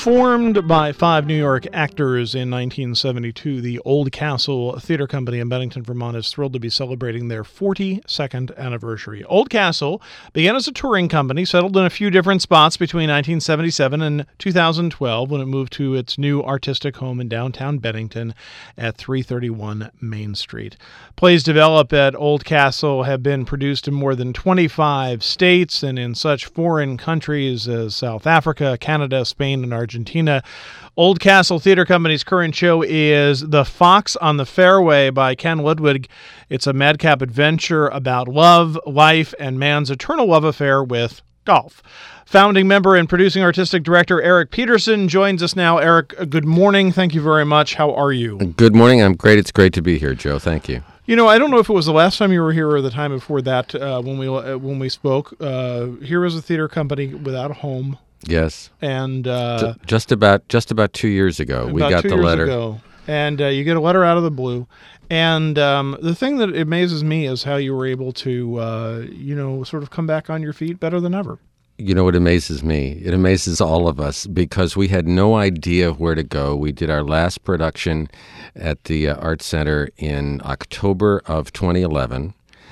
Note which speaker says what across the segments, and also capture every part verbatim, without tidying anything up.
Speaker 1: Formed by five New York actors in nineteen seventy-two, the Old Castle Theater Company in Bennington, Vermont is thrilled to be celebrating their forty-second anniversary. Old Castle began as a touring company, settled in a few different spots between nineteen seventy-seven and two thousand twelve when it moved to its new artistic home in downtown Bennington at three thirty-one Main Street. Plays developed at Old Castle have been produced in more than twenty-five states and in such foreign countries as South Africa, Canada, Spain, and Argentina. Old Castle Theater Company's current show is The Fox on the Fairway by Ken Ludwig. It's a madcap adventure about love, life, and man's eternal love affair with golf. Founding member and producing artistic director Eric Peterson joins us now. Eric, good morning. Thank you very much. How are you?
Speaker 2: Good morning. I'm great. It's great to be here, Joe. Thank you.
Speaker 1: You know, I don't know if it was the last time you were here or the time before that uh, when we uh, when we spoke. Uh, here is a theater company without a home.
Speaker 2: Yes,
Speaker 1: and uh,
Speaker 2: just about just about two years ago, we got
Speaker 1: two
Speaker 2: the
Speaker 1: years
Speaker 2: letter.
Speaker 1: Ago. And uh, you get a letter out of the blue. And um, the thing that amazes me is how you were able to, uh, you know, sort of come back on your feet better than ever.
Speaker 2: You know what amazes me? It amazes all of us because we had no idea where to go. We did our last production at the uh, Art Center in October of twenty eleven,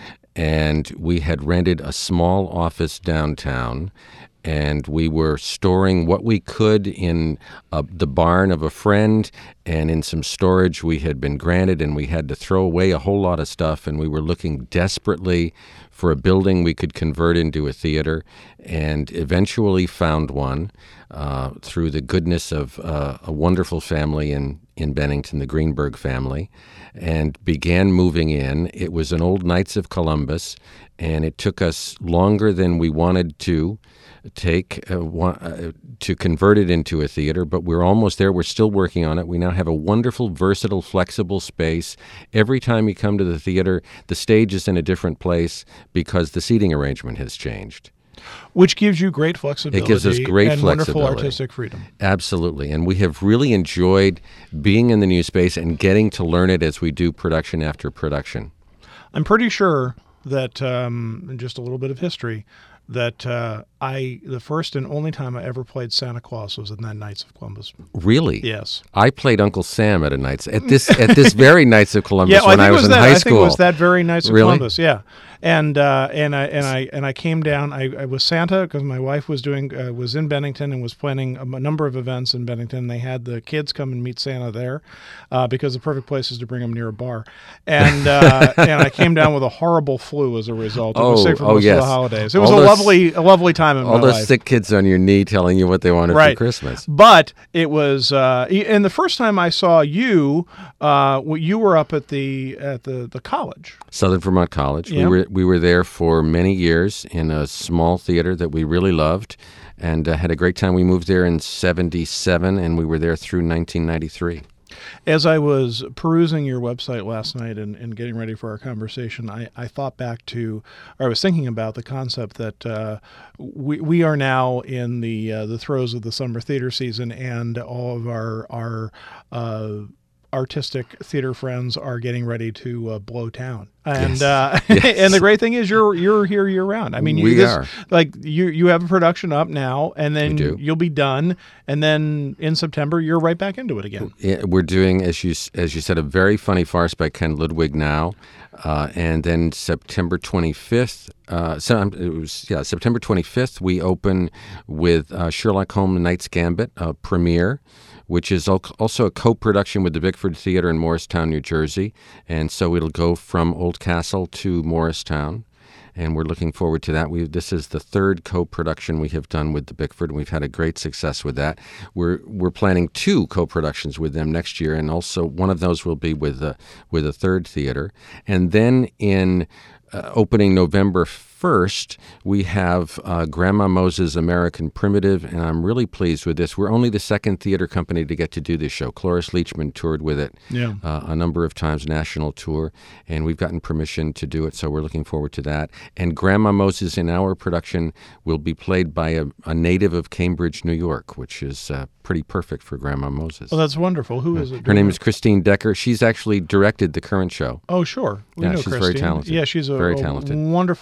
Speaker 2: and we had rented a small office downtown, and we were storing what we could in uh, the barn of a friend and in some storage we had been granted, and we had to throw away a whole lot of stuff, and we were looking desperately for a building we could convert into a theater, and eventually found one uh, through the goodness of uh, a wonderful family in, in Bennington, the Greenberg family, and began moving in. It was an old Knights of Columbus, and it took us longer than we wanted to take uh, uh, to convert it into a theater, but we're almost there. We're still working on it. We now have a wonderful, versatile, flexible space. Every time you come to the theater, the stage is in a different place because the seating arrangement has changed.
Speaker 1: Which gives you great flexibility.
Speaker 2: It gives us great
Speaker 1: and
Speaker 2: flexibility.
Speaker 1: Wonderful artistic freedom.
Speaker 2: Absolutely. And we have really enjoyed being in the new space and getting to learn it as we do production after production.
Speaker 1: I'm pretty sure that, um, just a little bit of history, that uh, I the first and only time I ever played Santa Claus was in that Knights of Columbus.
Speaker 2: Really?
Speaker 1: Yes.
Speaker 2: I played Uncle Sam at a Knights at this at this very Knights of Columbus
Speaker 1: yeah, well,
Speaker 2: when
Speaker 1: I,
Speaker 2: I was,
Speaker 1: was
Speaker 2: in
Speaker 1: that,
Speaker 2: high
Speaker 1: I
Speaker 2: school.
Speaker 1: think it was that very Knights of
Speaker 2: really?
Speaker 1: Columbus. Yeah. And uh, and I and I and I came down. I, I was Santa because my wife was doing uh, was in Bennington and was planning a number of events in Bennington. They had the kids come and meet Santa there uh, because the perfect place is to bring them near a bar. And uh, and I came down with a horrible flu as a result. I was
Speaker 2: Oh,
Speaker 1: sick for
Speaker 2: oh,
Speaker 1: most
Speaker 2: yes.
Speaker 1: of the holidays. It was
Speaker 2: All
Speaker 1: a
Speaker 2: those-
Speaker 1: lovely a lovely time in
Speaker 2: All
Speaker 1: my
Speaker 2: those
Speaker 1: life.
Speaker 2: sick kids on your knee telling you what they wanted
Speaker 1: Right.
Speaker 2: for Christmas.
Speaker 1: But it was, uh, and the first time I saw you, uh, you were up at the at the, the college.
Speaker 2: Southern Vermont College.
Speaker 1: Yeah.
Speaker 2: We were we were there for many years in a small theater that we really loved, and uh, had a great time. We moved there in seventy-seven, and we were there through nineteen ninety-three.
Speaker 1: As I was perusing your website last night and, and getting ready for our conversation, I, I thought back to, or I was thinking about the concept that uh, we we are now in the uh, the throes of the summer theater season, and all of our our uh, artistic theater friends are getting ready to uh, blow town. And
Speaker 2: Yes.
Speaker 1: uh,
Speaker 2: Yes.
Speaker 1: and the great thing is you're you're here year round. I mean, you,
Speaker 2: We
Speaker 1: this,
Speaker 2: are.
Speaker 1: like you you have a production up now, and then
Speaker 2: We do.
Speaker 1: you'll be done, and then in September you're right back into it again.
Speaker 2: Yeah, we're doing, as you as you said, a very funny farce by Ken Ludwig now, uh, and then September twenty-fifth. Uh, so um, it was yeah September twenty-fifth. We open with uh, Sherlock Holmes: Knight's Gambit uh, premiere, which is al- also a co-production with the Bickford Theater in Morristown, New Jersey, and so it'll go from Old Castle to Morristown. And we're looking forward to that. We this is the third co-production we have done with the Bickford, and we've had a great success with that. We're we're planning two co-productions with them next year, and also one of those will be with a with a third theater. And then in uh, opening November first, we have uh, Grandma Moses' American Primitive, and I'm really pleased with this. We're only the second theater company to get to do this show. Cloris Leachman toured with it
Speaker 1: Yeah.
Speaker 2: uh, a number of times, national tour, and we've gotten permission to do it, so we're looking forward to that. And Grandma Moses in our production will be played by a, a native of Cambridge, New York, which is uh, pretty perfect for Grandma Moses.
Speaker 1: Oh, that's wonderful. Who is it?
Speaker 2: Her name is Christine Decker. She's actually directed the current show.
Speaker 1: Oh, sure. We
Speaker 2: Yeah,
Speaker 1: know
Speaker 2: she's very
Speaker 1: Christine.
Speaker 2: talented.
Speaker 1: Yeah, she's a,
Speaker 2: Very
Speaker 1: a
Speaker 2: talented.
Speaker 1: wonderful uh,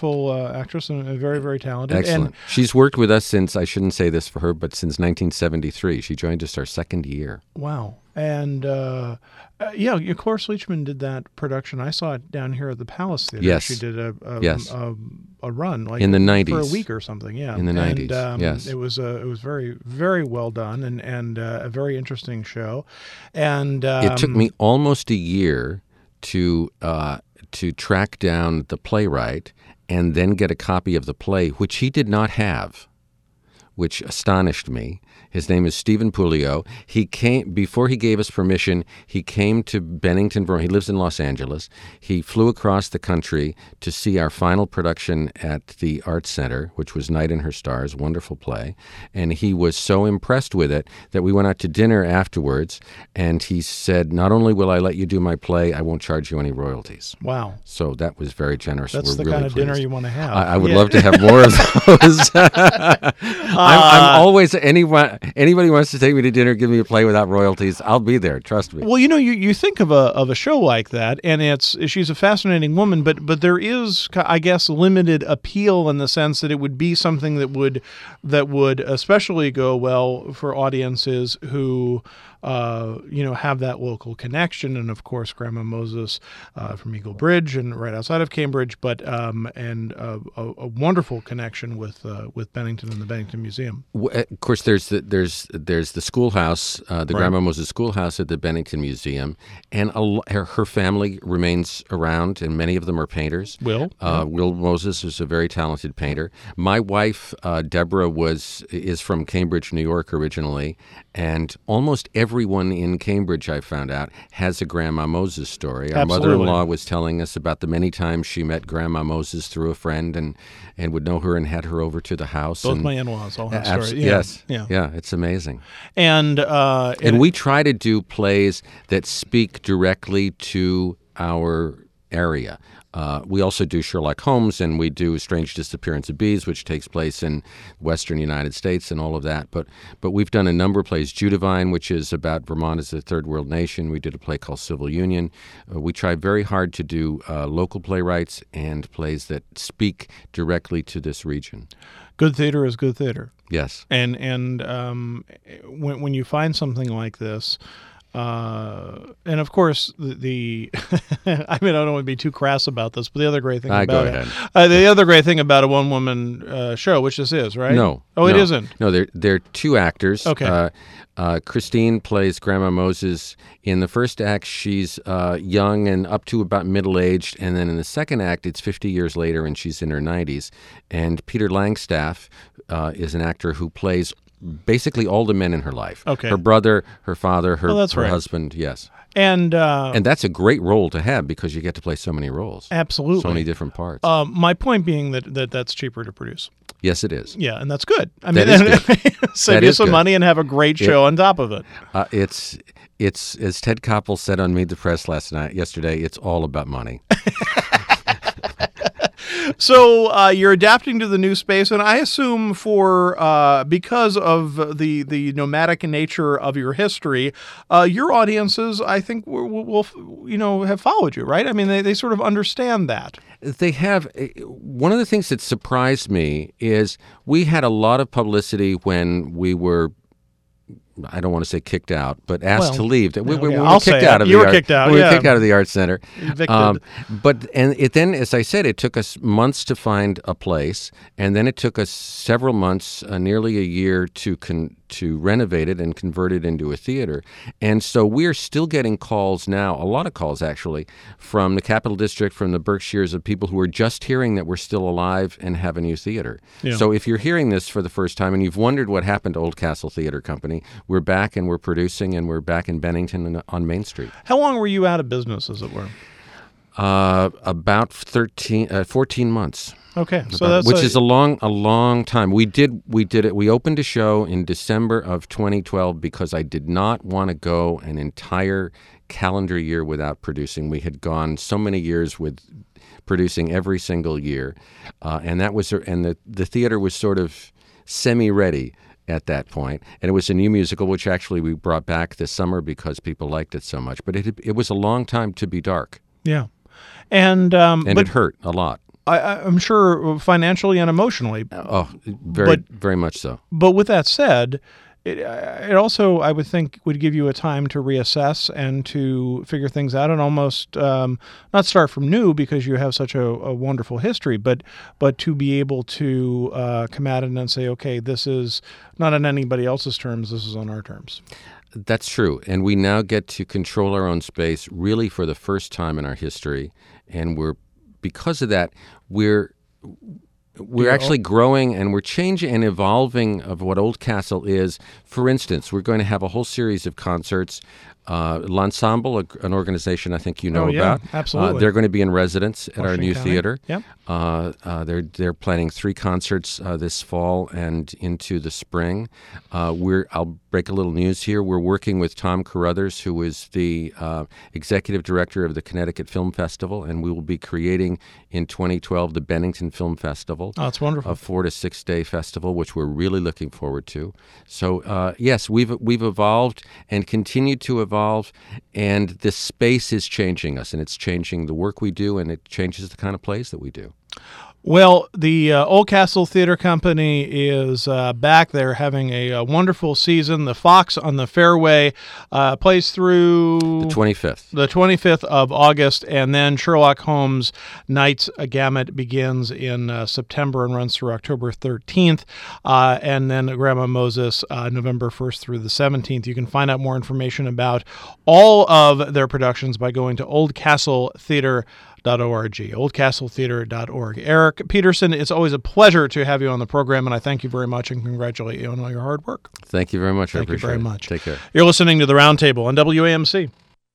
Speaker 1: uh, actress and uh, very, very talented.
Speaker 2: Excellent.
Speaker 1: And
Speaker 2: She's worked with us since, I shouldn't say this for her, but since nineteen seventy-three. She joined us our second year.
Speaker 1: wow. And uh, uh, yeah, yeah, Cloris Leachman did that production. I saw it down here at the Palace Theater.
Speaker 2: Yes.
Speaker 1: She did a a,
Speaker 2: Yes.
Speaker 1: a, a run like
Speaker 2: In the nineties.
Speaker 1: for a week or something. Yeah,
Speaker 2: In the nineties,
Speaker 1: And, um,
Speaker 2: yes.
Speaker 1: It was uh, it was very very well done and and uh, a very interesting show. And um,
Speaker 2: It took me almost a year to uh, to track down the playwright and then get a copy of the play, which he did not have, which astonished me. His name is Stephen Pulio. He came, before he gave us permission, he came to Bennington, Vermont. He lives in Los Angeles. He flew across the country to see our final production at the Arts Center, which was Night in Her Stars, wonderful play. And he was so impressed with it that we went out to dinner afterwards, and he said, not only will I let you do my play, I won't charge you any royalties.
Speaker 1: wow,
Speaker 2: So that was very generous.
Speaker 1: that's
Speaker 2: We're
Speaker 1: the
Speaker 2: really
Speaker 1: kind of dinner
Speaker 2: pleased.
Speaker 1: you want to have.
Speaker 2: I, I would
Speaker 1: Yeah.
Speaker 2: love to have more of those. I'm, I'm always anyone anybody wants to take me to dinner, give me a play without royalties. I'll be there. Trust me.
Speaker 1: Well, you know, you, you think of a of a show like that, and it's she's a fascinating woman, but but there is, I guess, limited appeal in the sense that it would be something that would that would especially go well for audiences who. Uh, you know, have that local connection, and of course, Grandma Moses uh, from Eagle Bridge and right outside of Cambridge, but um, and uh, a, a wonderful connection with uh, with Bennington and the Bennington Museum.
Speaker 2: W- Of course, there's the, there's there's the schoolhouse, uh, the
Speaker 1: Right.
Speaker 2: Grandma Moses Schoolhouse at the Bennington Museum, and a, lo- her, her family remains around, and many of them are painters.
Speaker 1: Will?
Speaker 2: Uh, Will Moses is a very talented painter. My wife, uh, Deborah, was is from Cambridge, New York originally, and almost everyone in Cambridge, I found out, has a Grandma Moses story. Our
Speaker 1: Absolutely.
Speaker 2: mother-in-law was telling us about the many times she met Grandma Moses through a friend and, and would know her and had her over to the house.
Speaker 1: Both
Speaker 2: and,
Speaker 1: my in-laws all have
Speaker 2: Abs-
Speaker 1: stories. Yeah,
Speaker 2: Yes.
Speaker 1: yeah.
Speaker 2: Yeah, it's amazing.
Speaker 1: And uh,
Speaker 2: And we try to do plays that speak directly to our area. Uh, we also do Sherlock Holmes, and we do Strange Disappearance of Bees, which takes place in western United States and all of that. But but we've done a number of plays. Judavine, which is about Vermont as a third world nation. We did a play called Civil Union. Uh, we try very hard to do uh, local playwrights and plays that speak directly to this region.
Speaker 1: good theater is good theater.
Speaker 2: Yes.
Speaker 1: And and um, when when you find something like this, uh, and of course the, the I mean I don't want to be too crass about this, but the other great thing
Speaker 2: Ah,
Speaker 1: about
Speaker 2: go
Speaker 1: it,
Speaker 2: ahead.
Speaker 1: uh, the other great thing about a one woman uh, show, which this is, right?
Speaker 2: No.
Speaker 1: Oh, it
Speaker 2: no.
Speaker 1: isn't.
Speaker 2: No, they're, they're two actors.
Speaker 1: Okay.
Speaker 2: Uh, uh, Christine plays Grandma Moses. In the first act, she's uh, young and up to about middle-aged. And then in the second act, it's fifty years later, and she's in her nineties. And Peter Langstaff uh, is an actor who plays basically all the men in her life.
Speaker 1: Okay.
Speaker 2: Her brother, her father, her,
Speaker 1: Oh, that's
Speaker 2: her
Speaker 1: right.
Speaker 2: husband, yes.
Speaker 1: And uh,
Speaker 2: And that's a great role to have because you get to play so many roles.
Speaker 1: absolutely.
Speaker 2: So many different parts.
Speaker 1: Um, my point being that, that that's cheaper to produce.
Speaker 2: yes, it is.
Speaker 1: Yeah, and that's good. I
Speaker 2: That
Speaker 1: mean,
Speaker 2: is
Speaker 1: save
Speaker 2: That
Speaker 1: you
Speaker 2: is
Speaker 1: some
Speaker 2: good.
Speaker 1: money and have a great show on top of it.
Speaker 2: Uh, it's it's as Ted Koppel said on Meet the Press last night, yesterday. It's all about money.
Speaker 1: So uh, you're adapting to the new space, and I assume for uh, because of the the nomadic nature of your history, uh, your audiences, I think, will, will you know have followed you, right? I mean, they, they sort of understand that.
Speaker 2: They have one of the things that surprised me is we had a lot of publicity when we were. I don't want to say kicked out, but asked
Speaker 1: Well,
Speaker 2: to leave. We, we,
Speaker 1: okay,
Speaker 2: we were
Speaker 1: I'll
Speaker 2: kicked
Speaker 1: say
Speaker 2: out
Speaker 1: it.
Speaker 2: of
Speaker 1: You
Speaker 2: the
Speaker 1: were
Speaker 2: art,
Speaker 1: kicked out,
Speaker 2: We were
Speaker 1: yeah.
Speaker 2: kicked out of the Art Center.
Speaker 1: Evicted.
Speaker 2: but and it then, as I said, it took us months to find a place, and then it took us several months, uh, nearly a year, to con- to renovate it and convert it into a theater. And so we're still getting calls now, a lot of calls actually, from the Capital District, from the Berkshires, of people who are just hearing that we're still alive and have a new theater.
Speaker 1: Yeah.
Speaker 2: So if you're hearing this for the first time and you've wondered what happened to Old Castle Theater Company, we're back and we're producing and we're back in Bennington and on Main Street.
Speaker 1: How long were you out of business, as it were?
Speaker 2: Uh, about thirteen, uh, fourteen months.
Speaker 1: Okay, so
Speaker 2: About-
Speaker 1: that's
Speaker 2: which
Speaker 1: a,
Speaker 2: is a long, a long time. We did, we did it. We opened a show in December of twenty twelve because I did not want to go an entire calendar year without producing. We had gone so many years with producing every single year, uh, and that was, and the the theater was sort of semi-ready at that point, and it was a new musical, which actually we brought back this summer because people liked it so much. But it it was a long time to be dark,
Speaker 1: yeah, and um,
Speaker 2: and
Speaker 1: but
Speaker 2: it hurt a lot.
Speaker 1: I, I- I'm sure financially and emotionally.
Speaker 2: Oh, very,
Speaker 1: But-
Speaker 2: very much so.
Speaker 1: But with that said, it, it also, I would think, would give you a time to reassess and to figure things out and almost um, not start from new because you have such a, a wonderful history, but but to be able to uh, come at it and say, okay, this is not on anybody else's terms, this is on our terms.
Speaker 2: That's true. And we now get to control our own space really for the first time in our history. And we're, because of that, we're, we're
Speaker 1: Yeah.
Speaker 2: actually growing and we're changing and evolving of what Oldcastle is. For instance, we're going to have a whole series of concerts. Uh, L'Ensemble, a- an organization I think you know
Speaker 1: Oh, yeah,
Speaker 2: about.
Speaker 1: absolutely.
Speaker 2: Uh, they're going to be in residence at our
Speaker 1: Washington
Speaker 2: new
Speaker 1: County.
Speaker 2: theater.
Speaker 1: Yep.
Speaker 2: Uh, uh, they're they're planning three concerts uh, this fall and into the spring. Uh, we're I'll break a little news here. We're working with Tom Carruthers, who is the uh, executive director of the Connecticut Film Festival, and we will be creating in twenty twelve the Bennington Film Festival,
Speaker 1: Oh, it's wonderful.
Speaker 2: a four to six day festival, which we're really looking forward to. So uh, yes, we've we've evolved and continue to evolve, and this space is changing us, and it's changing the work we do, and it changes the kind of plays that we do.
Speaker 1: Well, the uh, Oldcastle Theater Company is uh, back. They're having a, a wonderful season. The Fox on the Fairway uh, plays through
Speaker 2: The twenty-fifth.
Speaker 1: the twenty-fifth of August, and then Sherlock Holmes Knights Gamut begins in uh, September and runs through October thirteenth, uh, and then Grandma Moses uh, November first through the seventeenth. You can find out more information about all of their productions by going to oldcastle theater dot org, oldcastle theater dot org. Eric Peterson, it's always a pleasure to have you on the program, and I thank you very much and congratulate you on all your hard work.
Speaker 2: Thank you very much. I
Speaker 1: Thank you
Speaker 2: appreciate
Speaker 1: very
Speaker 2: it.
Speaker 1: much.
Speaker 2: Take care.
Speaker 1: You're listening to The Roundtable on W A M C.